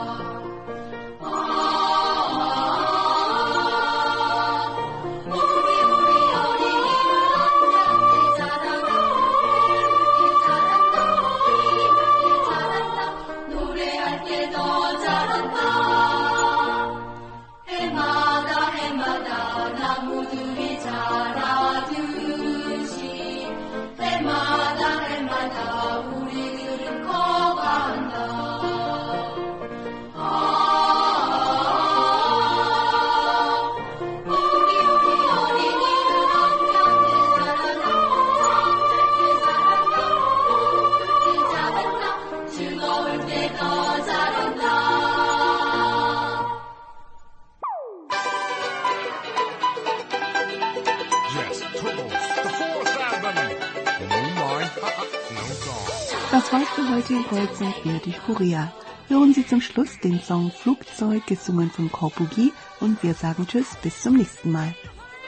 Das war's für heute in Kreuzung quer durch Korea. Hören Sie zum Schluss den Song Flugzeug, gesungen von Korpugi, und wir sagen Tschüss, bis zum nächsten Mal.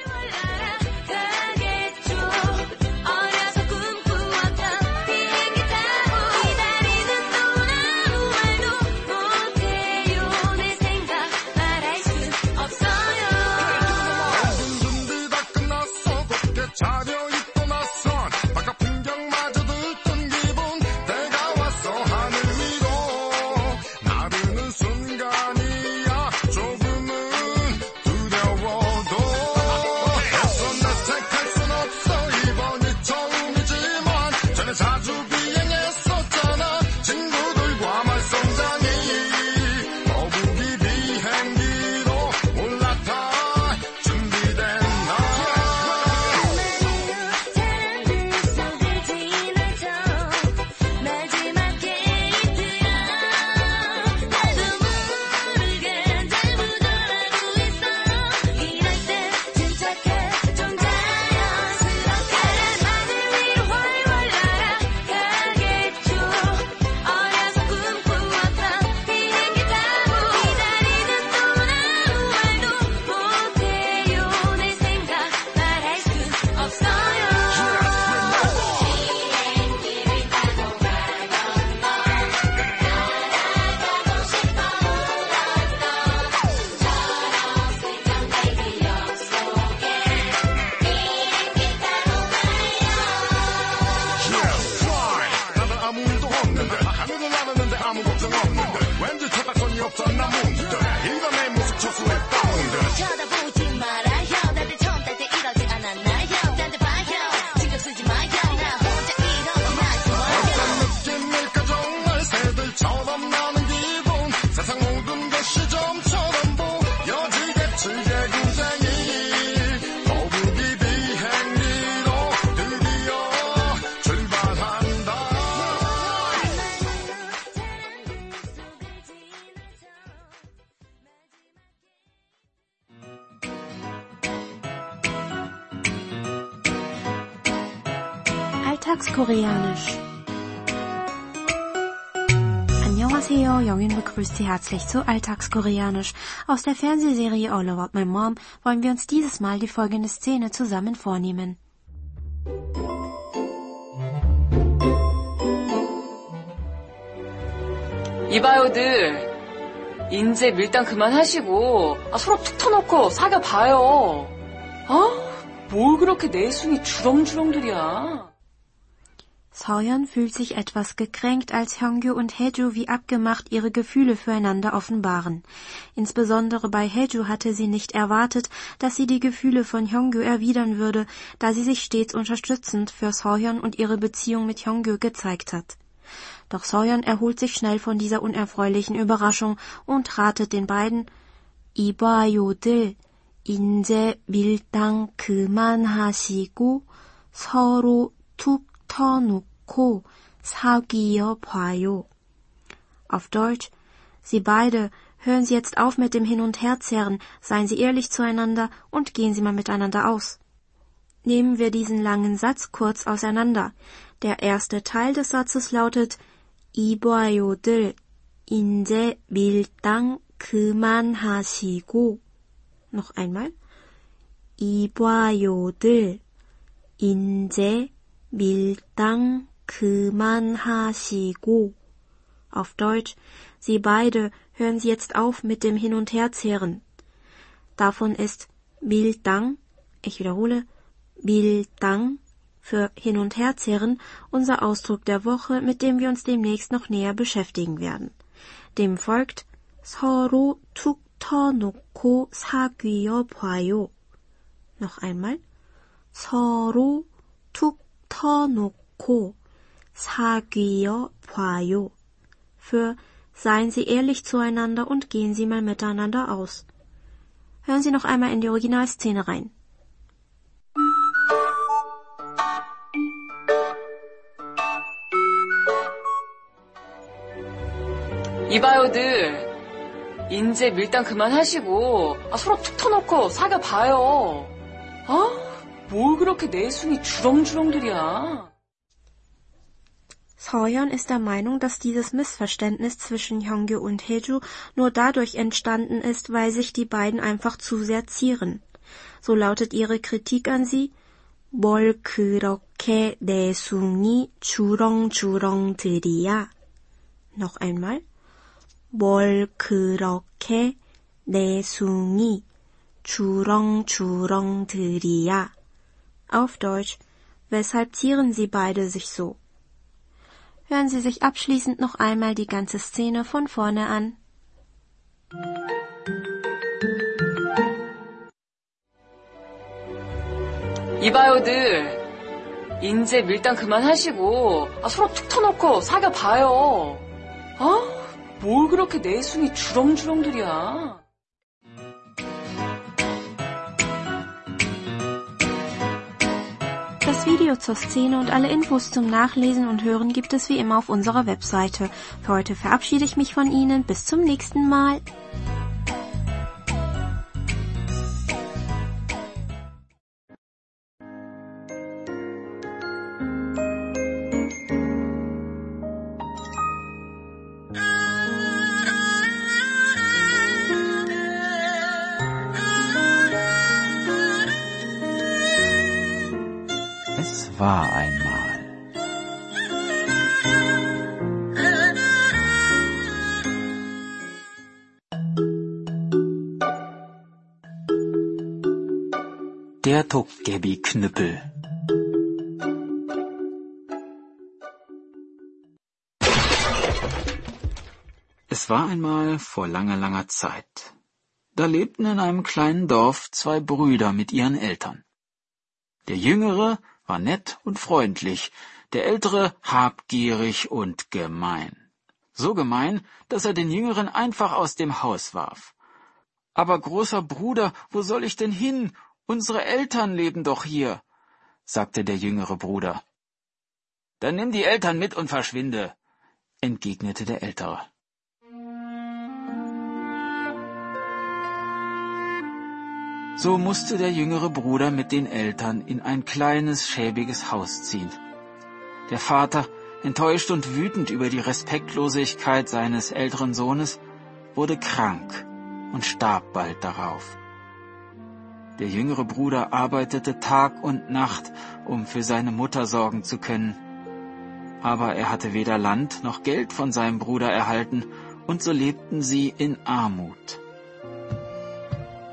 Alltagskoreanisch. Annyeonghaseyo, Jongin begrüßt Sie herzlich zu Alltagskoreanisch. Aus der Fernsehserie All About My Mom wollen wir uns dieses Mal die folgende Szene zusammen vornehmen. 이봐요들, 인제 밀당 그만하시고 서로 툭 터놓고 사귀어봐요. 뭘 그렇게 내숭이 주렁주렁들이야. Seohyun fühlt sich etwas gekränkt, als Hyungju und Haeju wie abgemacht ihre Gefühle füreinander offenbaren. Insbesondere bei Haeju hatte sie nicht erwartet, dass sie die Gefühle von Hyungju erwidern würde, da sie sich stets unterstützend für Seohyun und ihre Beziehung mit Hyungju gezeigt hat. Doch Seohyun erholt sich schnell von dieser unerfreulichen Überraschung und ratet den beiden: 이봐요들, 이제 밀당 그만하시고 서로 툭 터놓고 사귀어 봐요. Auf Deutsch: Sie beide, hören Sie jetzt auf mit dem Hin- und Herzerren, seien Sie ehrlich zueinander und gehen Sie mal miteinander aus. Nehmen wir diesen langen Satz kurz auseinander. Der erste Teil des Satzes lautet: 이봐요들, 이제 밀당 그만하시고. Noch einmal: 이봐요들, 이제 밀당 그만하시고. Auf Deutsch: Sie beide, hören Sie jetzt auf mit dem Hin- und Herzerren. Davon ist 밀당, ich wiederhole, 밀당 für Hin- und Herzerren unser Ausdruck der Woche, mit dem wir uns demnächst noch näher beschäftigen werden. Dem folgt 서로 툭 터놓고 사귀어 봐요. Noch einmal: 서로 툭 터놓고 사귀어 봐요. Für seien Sie ehrlich zueinander und gehen Sie mal miteinander aus. Hören Sie noch einmal in die Originalszene rein. 이봐요들, 이제 밀당 그만하시고 서로 툭 터놓고 사귀어봐요. 뭘 그렇게 내숭이 주렁주렁들이야. Seohyun ist der Meinung, dass dieses Missverständnis zwischen Hyungju und Haeju nur dadurch entstanden ist, weil sich die beiden einfach zu sehr zieren. So lautet ihre Kritik an sie: 뭘 그렇게 내숭이 주렁주렁들이야. Noch einmal: 뭘 그렇게 내숭이 주렁주렁들이야. Auf Deutsch: weshalb zieren sie beide sich so? Hören Sie sich abschließend noch einmal die ganze Szene von vorne an. 이봐요들, 이제 밀당 그만하시고 서로 툭 터놓고 사귀어봐요. 뭘 그렇게 내숭이 주렁주렁들이야. Das Video zur Szene und alle Infos zum Nachlesen und Hören gibt es wie immer auf unserer Webseite. Für heute verabschiede ich mich von Ihnen. Bis zum nächsten Mal. Es war einmal. Der Togepi-Knüppel. Es war einmal vor langer, langer Zeit. Da lebten in einem kleinen Dorf zwei Brüder mit ihren Eltern. Der Jüngere war nett und freundlich, der Ältere habgierig und gemein. So gemein, dass er den Jüngeren einfach aus dem Haus warf. »Aber großer Bruder, wo soll ich denn hin? Unsere Eltern leben doch hier«, sagte der jüngere Bruder. »Dann nimm die Eltern mit und verschwinde«, entgegnete der Ältere. So musste der jüngere Bruder mit den Eltern in ein kleines, schäbiges Haus ziehen. Der Vater, enttäuscht und wütend über die Respektlosigkeit seines älteren Sohnes, wurde krank und starb bald darauf. Der jüngere Bruder arbeitete Tag und Nacht, um für seine Mutter sorgen zu können. Aber er hatte weder Land noch Geld von seinem Bruder erhalten, und so lebten sie in Armut.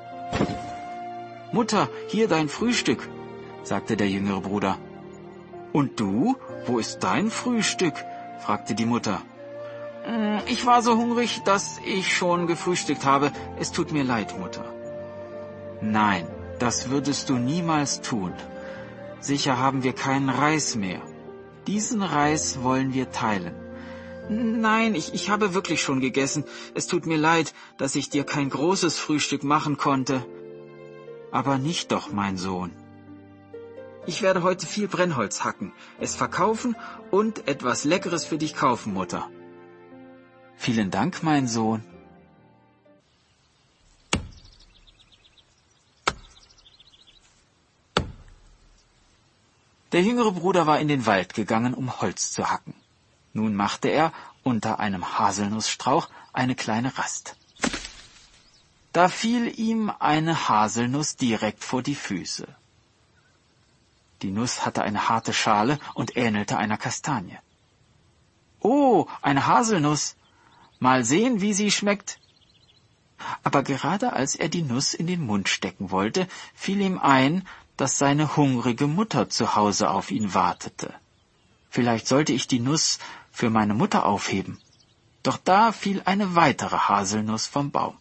»Mutter, hier dein Frühstück«, sagte der jüngere Bruder. Und du? Wo ist dein Frühstück? Fragte die Mutter. Ich war so hungrig, dass ich schon gefrühstückt habe. Es tut mir leid, Mutter. Nein, das würdest du niemals tun. Sicher haben wir keinen Reis mehr. Diesen Reis wollen wir teilen. Nein, ich habe wirklich schon gegessen. Es tut mir leid, dass ich dir kein großes Frühstück machen konnte. Aber nicht doch, mein Sohn. Ich werde heute viel Brennholz hacken, es verkaufen und etwas Leckeres für dich kaufen, Mutter. Vielen Dank, mein Sohn. Der jüngere Bruder war in den Wald gegangen, um Holz zu hacken. Nun machte er unter einem Haselnussstrauch eine kleine Rast. Da fiel ihm eine Haselnuss direkt vor die Füße. Die Nuss hatte eine harte Schale und ähnelte einer Kastanie. Oh, eine Haselnuss! Mal sehen, wie sie schmeckt. Aber gerade als er die Nuss in den Mund stecken wollte, fiel ihm ein, dass seine hungrige Mutter zu Hause auf ihn wartete. Vielleicht sollte ich die Nuss für meine Mutter aufheben. Doch da fiel eine weitere Haselnuss vom Baum.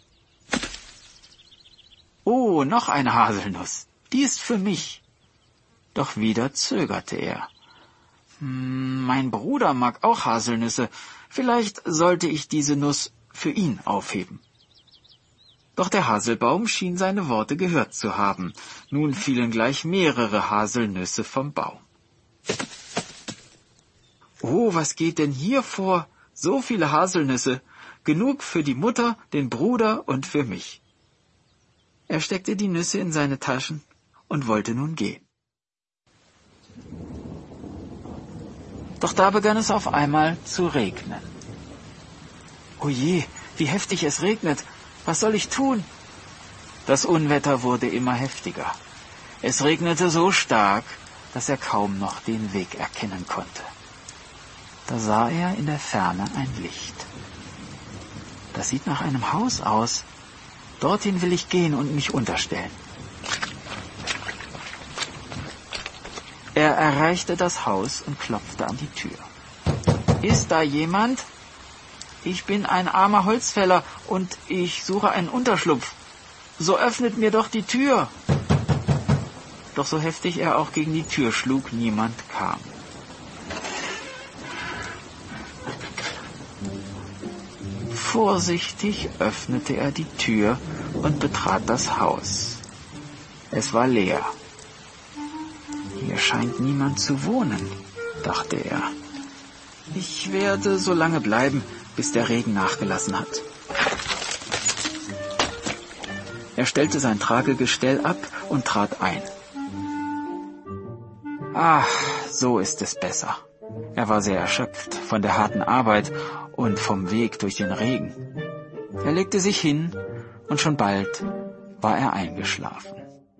Oh, noch eine Haselnuss. Die ist für mich. Doch wieder zögerte er. Mein Bruder mag auch Haselnüsse. Vielleicht sollte ich diese Nuss für ihn aufheben. Doch der Haselbaum schien seine Worte gehört zu haben. Nun fielen gleich mehrere Haselnüsse vom Baum. Oh, was geht denn hier vor? So viele Haselnüsse. Genug für die Mutter, den Bruder und für mich. Er steckte die Nüsse in seine Taschen und wollte nun gehen. Doch da begann es auf einmal zu regnen. O je, wie heftig es regnet. Was soll ich tun? Das Unwetter wurde immer heftiger. Es regnete so stark, dass er kaum noch den Weg erkennen konnte. Da sah er in der Ferne ein Licht. Das sieht nach einem Haus aus. Dorthin will ich gehen und mich unterstellen. Er erreichte das Haus und klopfte an die Tür. Ist da jemand? Ich bin ein armer Holzfäller und ich suche einen Unterschlupf. So öffnet mir doch die Tür. Doch so heftig er auch gegen die Tür schlug, niemand kam. Vorsichtig öffnete er die Tür und betrat das Haus. Es war leer. Hier scheint niemand zu wohnen, dachte er. Ich werde so lange bleiben, bis der Regen nachgelassen hat. Er stellte sein Tragegestell ab und trat ein. Ach, so ist es besser. Er war sehr erschöpft von der harten Arbeit und vom Weg durch den Regen. Er legte sich hin und schon bald war er eingeschlafen.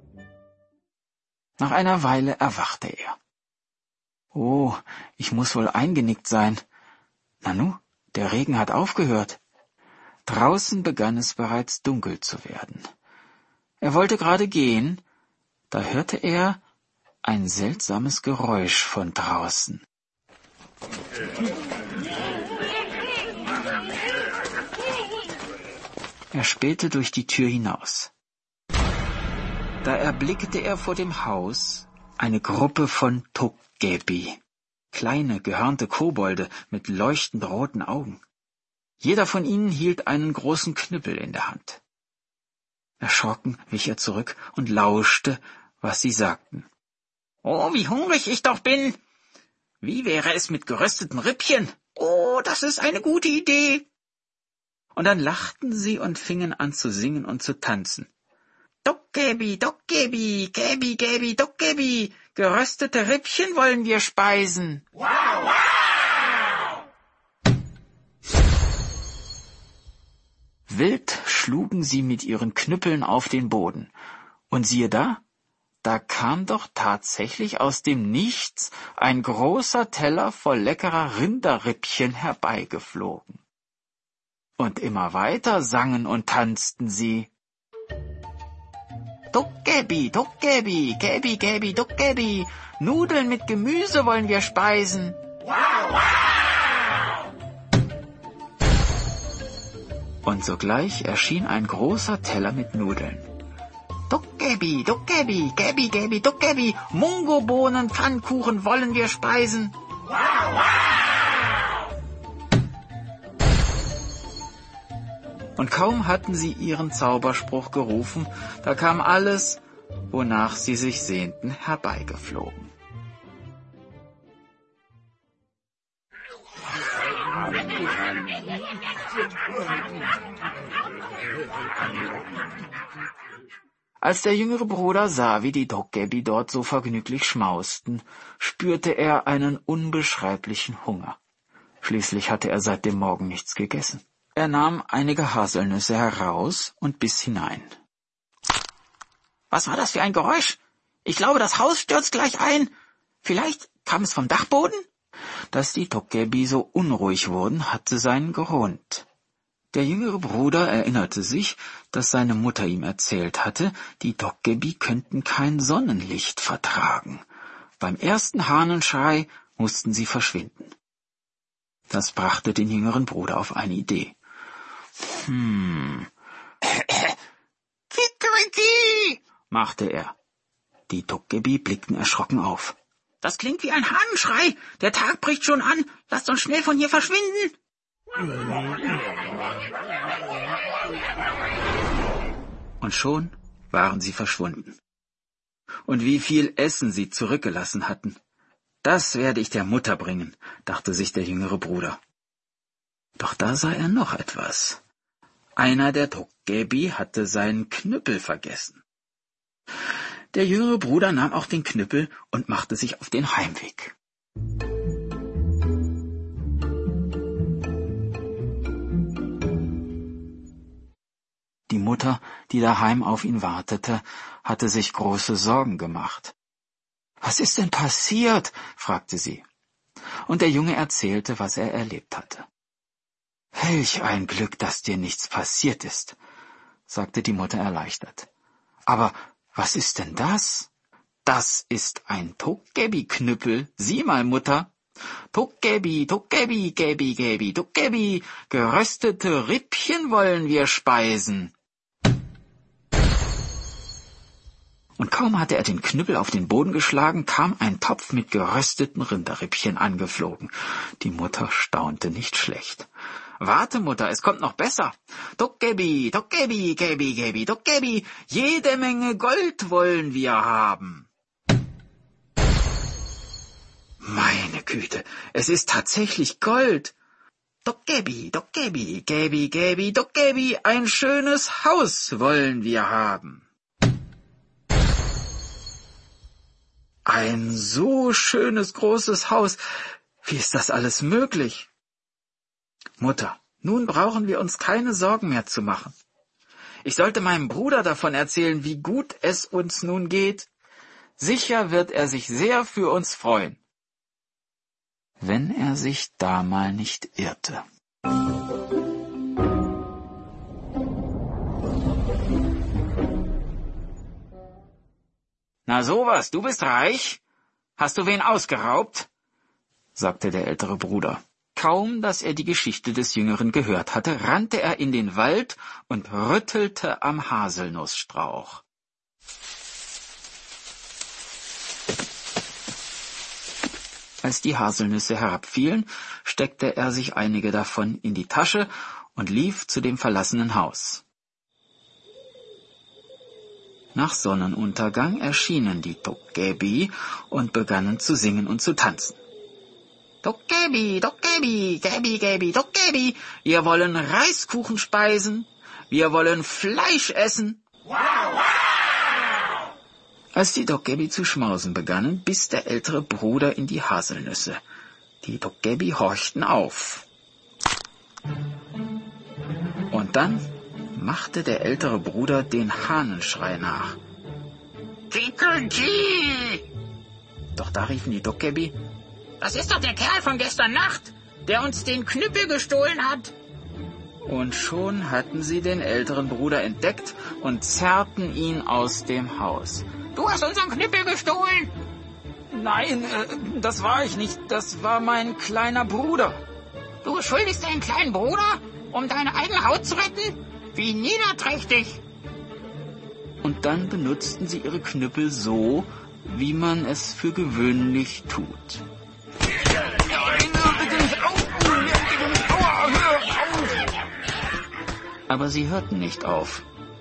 Nach einer Weile erwachte er. Oh, ich muss wohl eingenickt sein. Nanu, der Regen hat aufgehört. Draußen begann es bereits dunkel zu werden. Er wollte gerade gehen, da hörte er ein seltsames Geräusch von draußen. Er spähte durch die Tür hinaus. Da erblickte er vor dem Haus eine Gruppe von Togepi, kleine, gehörnte Kobolde mit leuchtend roten Augen. Jeder von ihnen hielt einen großen Knüppel in der Hand. Erschrocken wich er zurück und lauschte, was sie sagten. »Oh, wie hungrig ich doch bin! Wie wäre es mit gerösteten Rippchen? Oh, das ist eine gute Idee!« Und dann lachten sie und fingen an zu singen und zu tanzen. »Dokebi, Dokebi, Gebi, Gebi, Dokebi, geröstete Rippchen wollen wir speisen!« »Wow, wow!« Wild schlugen sie mit ihren Knüppeln auf den Boden. Und siehe da kam doch tatsächlich aus dem Nichts ein großer Teller voll leckerer Rinderrippchen herbeigeflogen. Und immer weiter sangen und tanzten sie. Dokebi, Dokebi, Gebi, Gebi, Dokebi. Nudeln mit Gemüse wollen wir speisen. Und sogleich erschien ein großer Teller mit Nudeln. Dokebi, Dokebi, Gebi, Gebi, Dokebi. Mungobohnen, Pfannkuchen wollen wir speisen. Und kaum hatten sie ihren Zauberspruch gerufen, da kam alles, wonach sie sich sehnten, herbeigeflogen. Als der jüngere Bruder sah, wie die Dokebi dort so vergnüglich schmausten, spürte er einen unbeschreiblichen Hunger. Schließlich hatte er seit dem Morgen nichts gegessen. Er nahm einige Haselnüsse heraus und biss hinein. Was war das für ein Geräusch? Ich glaube, das Haus stürzt gleich ein. Vielleicht kam es vom Dachboden? Dass die Dokebi so unruhig wurden, hatte seinen Grund. Der jüngere Bruder erinnerte sich, dass seine Mutter ihm erzählt hatte, die Dokebi könnten kein Sonnenlicht vertragen. Beim ersten Hahnenschrei mussten sie verschwinden. Das brachte den jüngeren Bruder auf eine Idee. Kikeriki, machte er. Die Dokebi blickten erschrocken auf. Das klingt wie ein Hahnenschrei. Der Tag bricht schon an. Lasst uns schnell von hier verschwinden. Und schon waren sie verschwunden. Und wie viel Essen sie zurückgelassen hatten. Das werde ich der Mutter bringen, dachte sich der jüngere Bruder. Doch da sah er noch etwas. Einer der Dokebi hatte seinen Knüppel vergessen. Der jüngere Bruder nahm auch den Knüppel und machte sich auf den Heimweg. Die Mutter, die daheim auf ihn wartete, hatte sich große Sorgen gemacht. »Was ist denn passiert?« fragte sie. Und der Junge erzählte, was er erlebt hatte. »Welch ein Glück, dass dir nichts passiert ist«, sagte die Mutter erleichtert. »Aber was ist denn das?« »Das ist ein Dokebi-Knüppel. Sieh mal, Mutter. Dokebi, Dokebi, Gebi, Gebi, Dokebi. Geröstete Rippchen wollen wir speisen.« Und kaum hatte er den Knüppel auf den Boden geschlagen, kam ein Topf mit gerösteten Rinderrippchen angeflogen. Die Mutter staunte nicht schlecht. »Warte, Mutter, es kommt noch besser. Dokebi, Dokebi, Gebi, Gebi, Dokebi. Jede Menge Gold wollen wir haben.« Meine Güte, es ist tatsächlich Gold. Dokebi, Dokebi, Gebi, Gebi, Dokebi. Ein schönes Haus wollen wir haben. Ein so schönes, großes Haus. Wie ist das alles möglich? Mutter, nun brauchen wir uns keine Sorgen mehr zu machen. Ich sollte meinem Bruder davon erzählen, wie gut es uns nun geht. Sicher wird er sich sehr für uns freuen. Wenn er sich da mal nicht irrte. »Na sowas, du bist reich? Hast du wen ausgeraubt?« sagte der ältere Bruder. Kaum, dass er die Geschichte des Jüngeren gehört hatte, rannte er in den Wald und rüttelte am Haselnussstrauch. Als die Haselnüsse herabfielen, steckte er sich einige davon in die Tasche und lief zu dem verlassenen Haus. Nach Sonnenuntergang erschienen die Dokebi und begannen zu singen und zu tanzen. Dokebi, Dokebi, Gebi, Gebi, Dokebi, wir wollen Reiskuchen speisen, wir wollen Fleisch essen. Als die Dokebi zu schmausen begannen, biss der ältere Bruder in die Haselnüsse. Die Dokebi horchten auf. Und dann machte der ältere Bruder den Hahnenschrei nach. Kikeriki! Doch da riefen die Dokebi, das ist doch der Kerl von gestern Nacht, der uns den Knüppel gestohlen hat. Und schon hatten sie den älteren Bruder entdeckt und zerrten ihn aus dem Haus. »Du hast unseren Knüppel gestohlen!« »Nein, das war ich nicht. Das war mein kleiner Bruder.« »Du schuldigst deinen kleinen Bruder, um deine eigene Haut zu retten? Wie niederträchtig!« Und dann benutzten sie ihre Knüppel so, wie man es für gewöhnlich tut. Aber sie hörten nicht auf.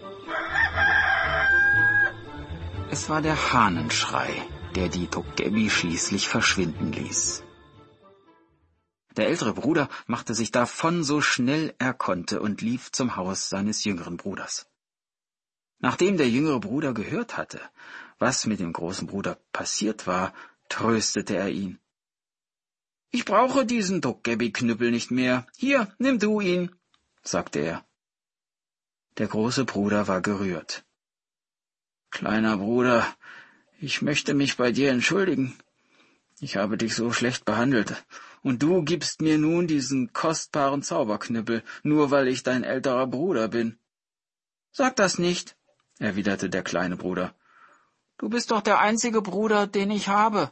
Es war der Hahnenschrei, der die Togebi schließlich verschwinden ließ. Der ältere Bruder machte sich davon so schnell er konnte und lief zum Haus seines jüngeren Bruders. Nachdem der jüngere Bruder gehört hatte, was mit dem großen Bruder passiert war, tröstete er ihn. »Ich brauche diesen Togebi-Knüppel nicht mehr. Hier, nimm du ihn«, sagte er. Der große Bruder war gerührt. »Kleiner Bruder, ich möchte mich bei dir entschuldigen. Ich habe dich so schlecht behandelt, und du gibst mir nun diesen kostbaren Zauberknüppel, nur weil ich dein älterer Bruder bin.« »Sag das nicht«, erwiderte der kleine Bruder. »Du bist doch der einzige Bruder, den ich habe.«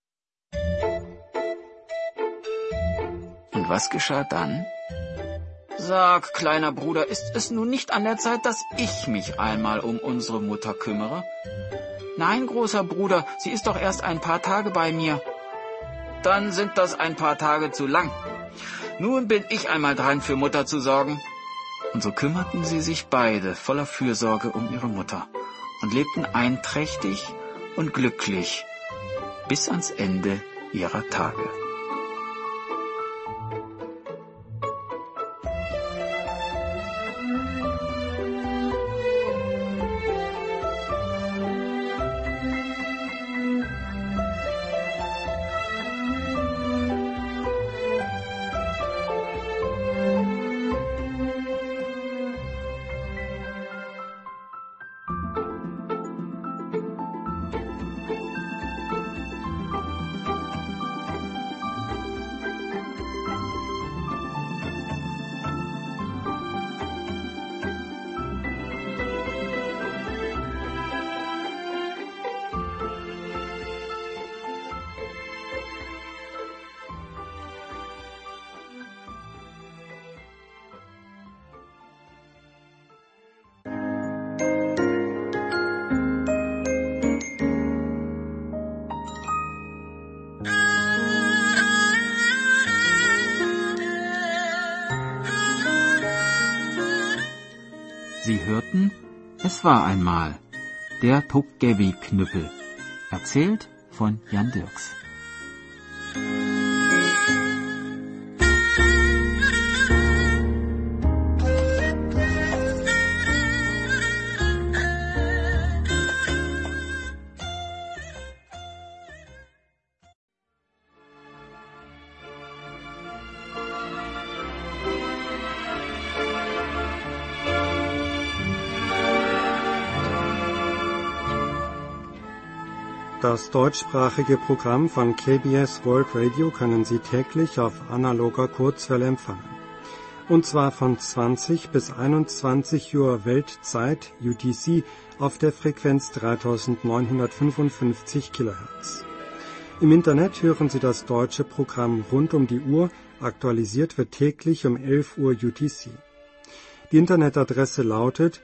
Und was geschah dann? »Sag, kleiner Bruder, ist es nun nicht an der Zeit, dass ich mich einmal um unsere Mutter kümmere?« »Nein, großer Bruder, sie ist doch erst ein paar Tage bei mir.« »Dann sind das ein paar Tage zu lang. Nun bin ich einmal dran, für Mutter zu sorgen.« Und so kümmerten sie sich beide voller Fürsorge um ihre Mutter und lebten einträchtig und glücklich bis ans Ende ihrer Tage. Sie hörten »Es war einmal«, der Togebi-Knüppel, erzählt von Jan Dirks. Das deutschsprachige Programm von KBS World Radio können Sie täglich auf analoger Kurzwelle empfangen. Und zwar von 20 bis 21 Uhr Weltzeit UTC auf der Frequenz 3955 kHz. Im Internet hören Sie das deutsche Programm rund um die Uhr, aktualisiert wird täglich um 11 Uhr UTC. Die Internetadresse lautet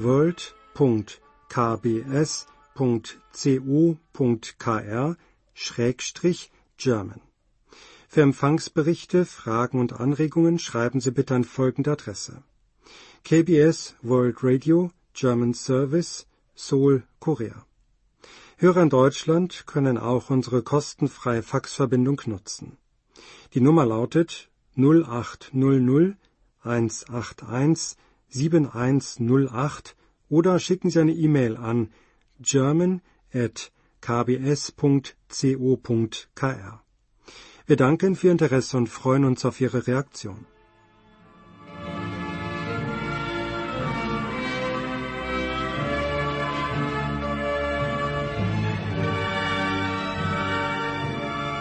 world.kbs.co.kr/German. Für Empfangsberichte, Fragen und Anregungen schreiben Sie bitte an folgende Adresse: KBS World Radio, German Service, Seoul, Korea. Hörer in Deutschland können auch unsere kostenfreie Faxverbindung nutzen. Die Nummer lautet 0800 181 7108 oder schicken Sie eine E-Mail an german@kbs.co.kr. Wir danken für Ihr Interesse und freuen uns auf Ihre Reaktion.